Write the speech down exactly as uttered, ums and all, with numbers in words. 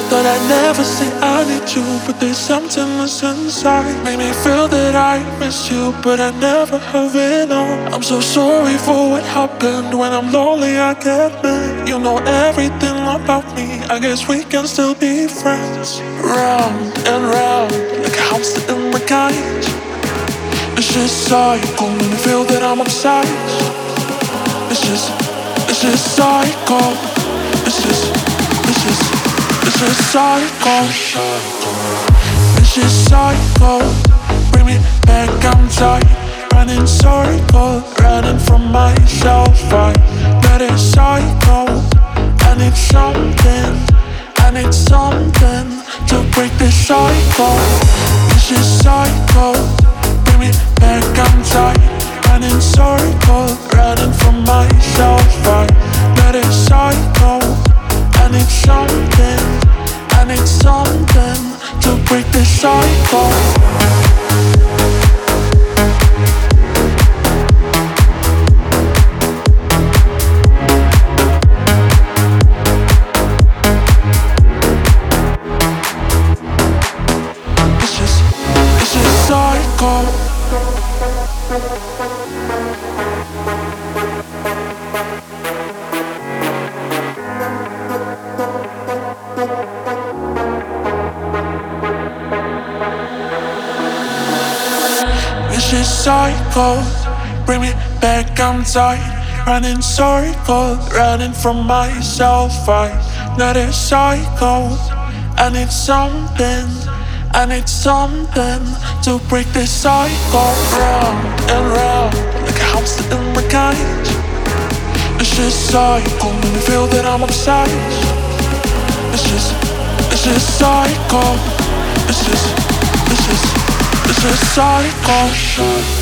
Thought I'd never say I need you, but there's something that's inside. Made me feel that I miss you, but I never have it on. I'm so sorry for what happened. When I'm lonely I get mad. You know everything about me, I guess we can still be friends. Round and round, like a hamster in my cage. It's just psycho, make me feel that I'm upside. It's just, it's just psycho. It's just, it's just, it's just psycho. It's just psycho. Bring me back, I'm tired. Running circles, running from myself. I got it psycho. I need something, I need something to break this cycle. It's just psycho. Bring me back, I'm tired. Running circles, running from myself. I got it psycho. I need something, I need something to break this cycle. It's just, it's just psycho. It's just psycho. Bring me back, I'm tired. Running circles, running from myself. I got it psycho. I need something, I need something to break this cycle. Round and round, like a hamster in my cage. It's just psycho, make me feel that I'm upside. It's just, it's just psycho. It's just, it's just, it's just psycho.